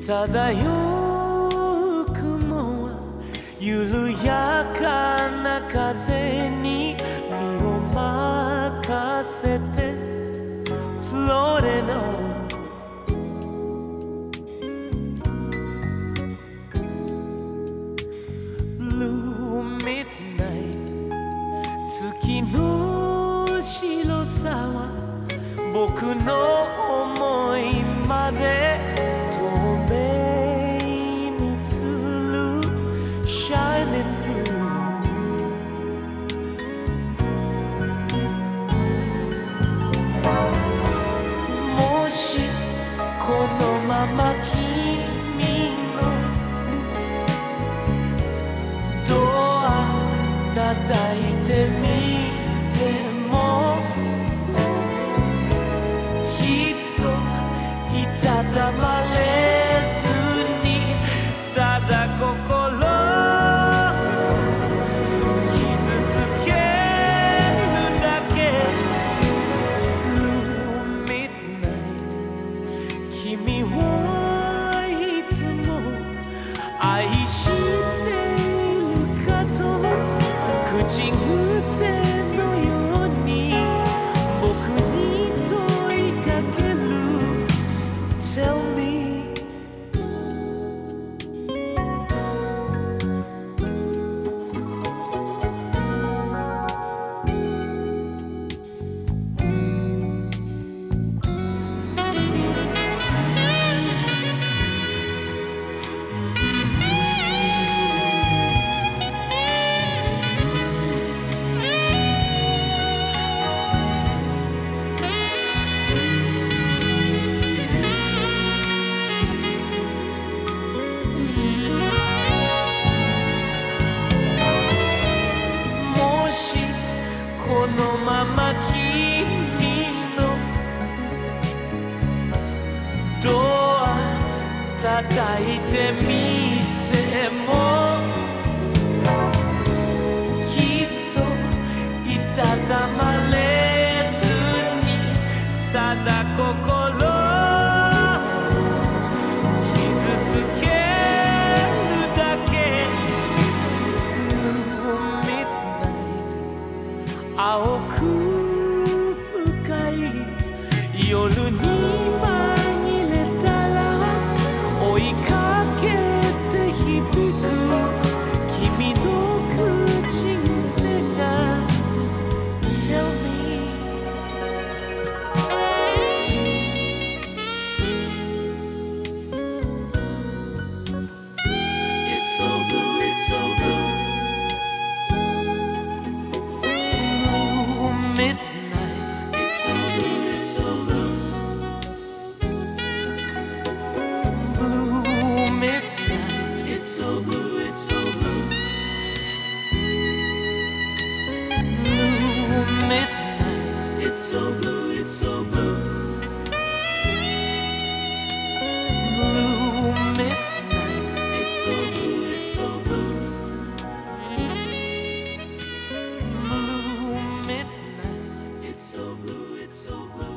漂う雲は緩やかな風に身を任せてフロレのブルーミッドナイト月の白さは僕の想いまで透明にする Shining through もしこのまま君のドア叩いてみてもきっといたたまれずにただ心傷つけるだけ Blue Midnight 君はいつも愛しているかと口癖のように僕に問いかける Tell me もしこのまま君のドア叩いてみてもきっといたたまれずにただ心傷つけるだけ Blue Midnight 青く深い夜に紛れたら追いかけて響く君の口癖が Tell me It's so blue, it's so blue Blue midnight It's so blue, it's so blue Blue midnight It's so blue, it's so blue Blue midnight It's so blue, it's so blue Blue midnight It's so blue, it's so blue Blue midnight It's so blue, it's so blue